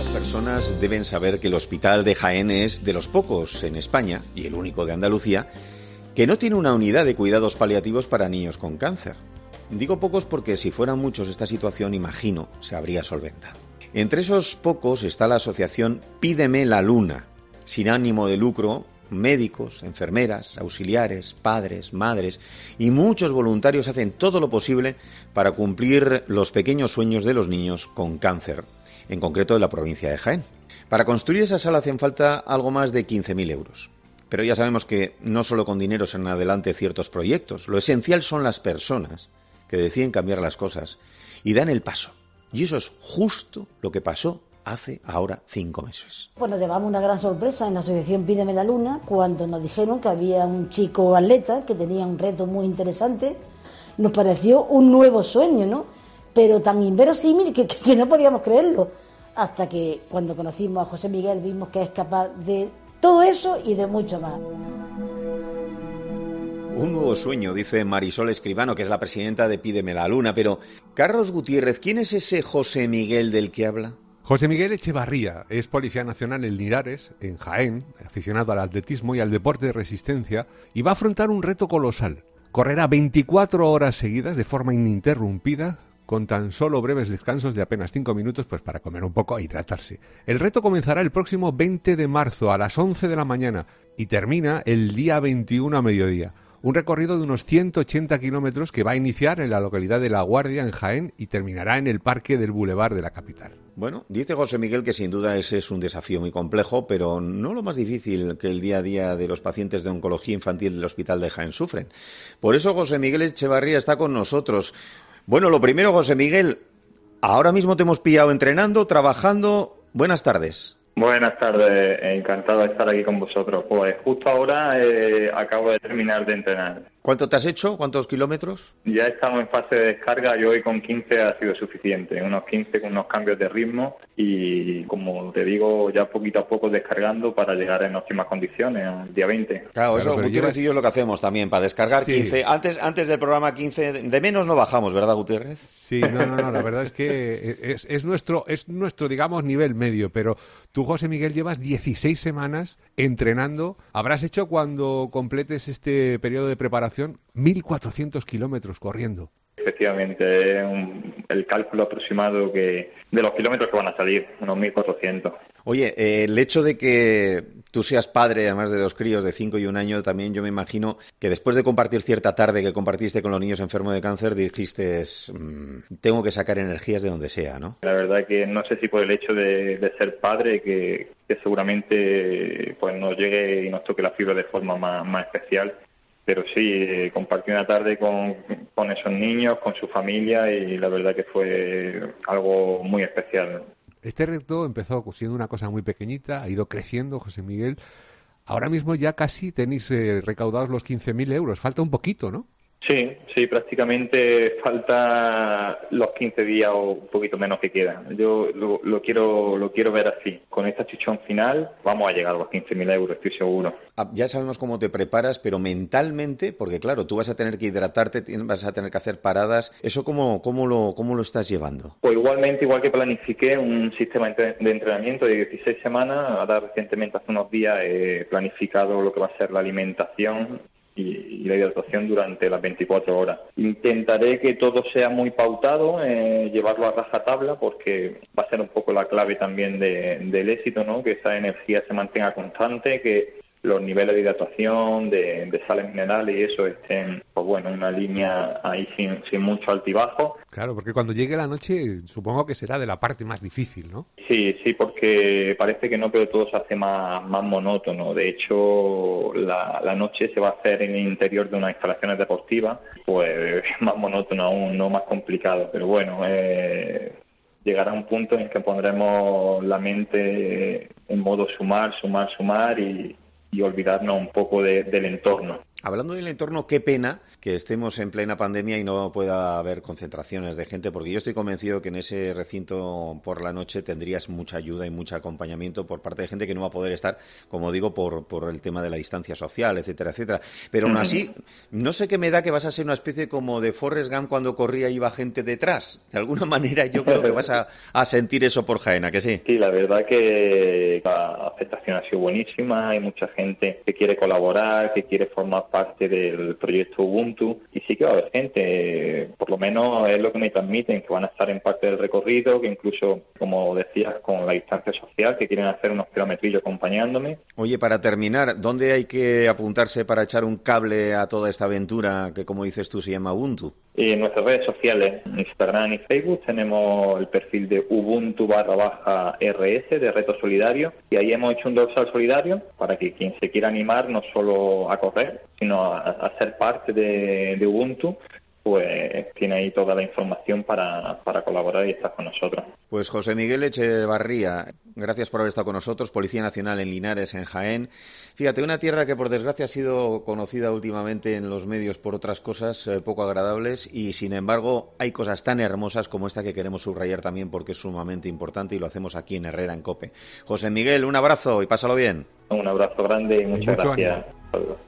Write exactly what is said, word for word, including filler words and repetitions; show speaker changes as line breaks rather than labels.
Personas deben saber que el Hospital de Jaén es de los pocos en España, y el único de Andalucía, que no tiene una unidad de cuidados paliativos para niños con cáncer. Digo pocos porque si fueran muchos esta situación, imagino, se habría solventado. Entre esos pocos está la asociación Pídeme la Luna, sin ánimo de lucro, médicos, enfermeras, auxiliares, padres, madres y muchos voluntarios hacen todo lo posible para cumplir los pequeños sueños de los niños con cáncer, en concreto de la provincia de Jaén. Para construir esa sala hacen falta algo más de quince mil euros. Pero ya sabemos que no solo con dinero se dan adelante ciertos proyectos. Lo esencial son las personas que deciden cambiar las cosas y dan el paso. Y eso es justo lo que pasó hace ahora cinco meses.
Pues nos llevamos una gran sorpresa en la asociación Pídeme la Luna cuando nos dijeron que había un chico atleta que tenía un reto muy interesante. Nos pareció un nuevo sueño, ¿no? Pero tan inverosímil que, que, que no podíamos creerlo. Hasta que cuando conocimos a José Miguel vimos que es capaz de todo eso y de mucho más.
Un nuevo sueño, dice Marisol Escribano, que es la presidenta de Pídeme la Luna. Pero, Carlos Gutiérrez, ¿quién es ese José Miguel del que habla?
José Miguel Echevarría es policía nacional en Linares, en Jaén, aficionado al atletismo y al deporte de resistencia, y va a afrontar un reto colosal. Correrá veinticuatro horas seguidas de forma ininterrumpida, con tan solo breves descansos de apenas cinco minutos pues para comer un poco e hidratarse. El reto comenzará el próximo veinte de marzo a las once de la mañana y termina el día veintiuno a mediodía. Un recorrido de unos ciento ochenta kilómetros que va a iniciar en la localidad de La Guardia, en Jaén, y terminará en el Parque del Boulevard de la capital.
Bueno, dice José Miguel que sin duda ese es un desafío muy complejo, pero no lo más difícil que el día a día de los pacientes de oncología infantil del Hospital de Jaén sufren. Por eso José Miguel Echevarría está con nosotros. Bueno, lo primero, José Miguel, ahora mismo te hemos pillado entrenando, trabajando. Buenas tardes.
Buenas tardes, encantado de estar aquí con vosotros. Pues justo ahora eh, acabo de terminar de entrenar.
¿Cuánto te has hecho? ¿Cuántos kilómetros?
Ya estamos en fase de descarga y hoy con quince ha sido suficiente. Unos quince con unos cambios de ritmo y, como te digo, ya poquito a poco descargando para llegar en óptimas condiciones el día veinte.
Claro, eso claro, Gutiérrez llevas... y yo es lo que hacemos también, para descargar sí. quince. Antes, antes del programa quince, de menos no bajamos, ¿verdad, Gutiérrez?
Sí, no, no, no, la verdad es que es, es, nuestro, es nuestro, digamos, nivel medio, pero tú, José Miguel, llevas dieciséis semanas entrenando. Habrás hecho, cuando completes este periodo de preparación, mil cuatrocientos kilómetros corriendo.
Efectivamente, es un, el cálculo aproximado que de los kilómetros que van a salir, unos mil cuatrocientos.
Oye, eh, el hecho de que tú seas padre, además de dos críos de cinco y un año, también yo me imagino que después de compartir cierta tarde que compartiste con los niños enfermos de cáncer, dijiste, mmm, tengo que sacar energías de donde sea, ¿no?
La verdad que no sé si por el hecho de, de ser padre, que, que seguramente pues nos llegue y nos toque la fibra de forma más, más especial. Pero sí, eh, compartí una tarde con, con esos niños, con su familia, y la verdad que fue algo muy especial.
Este reto empezó siendo una cosa muy pequeñita, ha ido creciendo, José Miguel. Ahora mismo ya casi tenéis eh, recaudados los quince mil euros. Falta un poquito, ¿no?
Sí, sí, prácticamente falta los quince días o un poquito menos que quedan. Yo lo, lo quiero lo quiero ver así. Con esta chichón final vamos a llegar a los quince mil euros, estoy seguro.
Ah, ya sabemos cómo te preparas, pero mentalmente, porque claro, tú vas a tener que hidratarte, vas a tener que hacer paradas. ¿Eso cómo, cómo, lo, cómo lo estás llevando?
Pues igualmente, igual que planifiqué un sistema de entrenamiento de dieciséis semanas, ahora recientemente, hace unos días, he planificado lo que va a ser la alimentación y la hidratación durante las veinticuatro horas. Intentaré que todo sea muy pautado, eh, llevarlo a rajatabla, porque va a ser un poco la clave también de, del éxito, ¿no? Que esa energía se mantenga constante, que los niveles de hidratación, de, de sales minerales y eso estén, pues bueno, en una línea ahí sin, sin mucho altibajo.
Claro, porque cuando llegue la noche supongo que será de la parte más difícil, ¿no?
Sí, sí, porque parece que no, pero todo se hace más, más monótono. De hecho, la, la noche se va a hacer en el interior de unas instalaciones deportivas, pues más monótono aún, no más complicado. Pero bueno, eh, llegará un punto en que pondremos la mente en modo sumar, sumar, sumar y y olvidarnos un poco de, del entorno.
Hablando del entorno, qué pena que estemos en plena pandemia y no pueda haber concentraciones de gente, porque yo estoy convencido que en ese recinto por la noche tendrías mucha ayuda y mucho acompañamiento por parte de gente que no va a poder estar, como digo, por, por el tema de la distancia social, etcétera, etcétera. Pero aún así, no sé qué me da que vas a ser una especie como de Forrest Gump cuando corría y iba gente detrás. De alguna manera yo creo que vas a, a sentir eso por Jaén, ¿a que sí?
Sí, la verdad que la aceptación ha sido buenísima, hay mucha gente que quiere colaborar, que quiere formar parte del proyecto Ubuntu, y sí que va a haber gente, por lo menos es lo que me transmiten, que van a estar en parte del recorrido, que incluso, como decías, con la distancia social, que quieren hacer unos kilometrillos acompañándome.
Oye, para terminar, ¿dónde hay que apuntarse para echar un cable a toda esta aventura que, como dices tú, se llama Ubuntu?
Y en nuestras redes sociales, Instagram y Facebook, tenemos el perfil de Ubuntu barra baja R S, de Reto Solidario, y ahí hemos hecho un dorsal solidario para que quien se quiera animar no solo a correr, sino a, a ser parte de, de Ubuntu, pues tiene ahí toda la información para, para colaborar y estar con nosotros.
Pues José Miguel Echevarría, gracias por haber estado con nosotros, Policía Nacional en Linares, en Jaén. Fíjate, una tierra que por desgracia ha sido conocida últimamente en los medios por otras cosas eh, poco agradables, y sin embargo hay cosas tan hermosas como esta que queremos subrayar también porque es sumamente importante, y lo hacemos aquí en Herrera en COPE. José Miguel, un abrazo y pásalo bien.
Un abrazo grande y muchas
Mucho
gracias.
ánimo.